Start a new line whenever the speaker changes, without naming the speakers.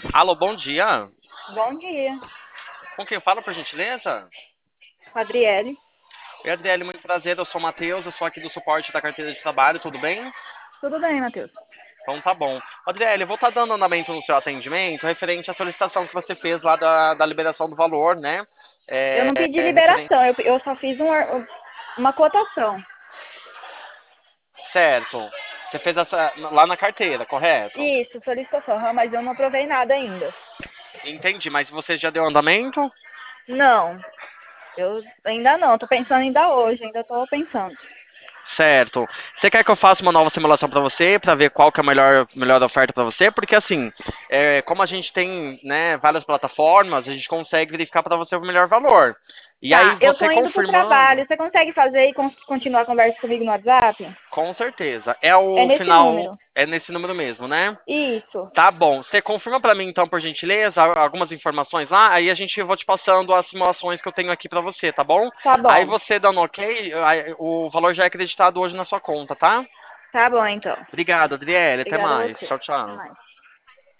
Alô, bom dia.
Bom dia,
Com quem fala, por gentileza?
Adriele.
Oi, Adriele, muito prazer. Eu sou o Matheus, eu sou aqui do suporte da carteira de trabalho, tudo bem?
Tudo bem, Matheus?
Então tá bom. Adriele, eu vou estar dando andamento no seu atendimento referente à solicitação que você fez lá da liberação do valor, né?
Eu não pedi
Referente.
liberação, eu só fiz uma cotação.
Certo. Você fez essa lá na carteira, correto?
Isso, solicitação, mas eu não aprovei nada ainda.
Entendi, mas você já deu andamento?
Não, eu ainda não, tô pensando ainda hoje, ainda tô pensando.
Certo. Você quer que eu faça uma nova simulação para você, para ver qual que é a melhor oferta para você? Porque assim, como a gente tem, né, várias plataformas, a gente consegue verificar para você o melhor valor. E aí
Tá, eu tô
você
indo pro
confirmando,
trabalho, você consegue fazer e continuar a conversa comigo no WhatsApp?
com certeza. É
É
o
nesse
final,
número.
é nesse número mesmo, né?
Isso,
Tá bom. Você confirma para mim então, por gentileza, algumas informações lá, aí a gente vou te passando as simulações que eu tenho aqui para você, tá bom?
tá
Aí
bom.
você dando OK, aí o valor já é acreditado hoje na sua conta, tá?
Tá bom, então.
Obrigado, Adriele. Até
Obrigada a
mais.
você.
Tchau,
Até
tchau.
mais.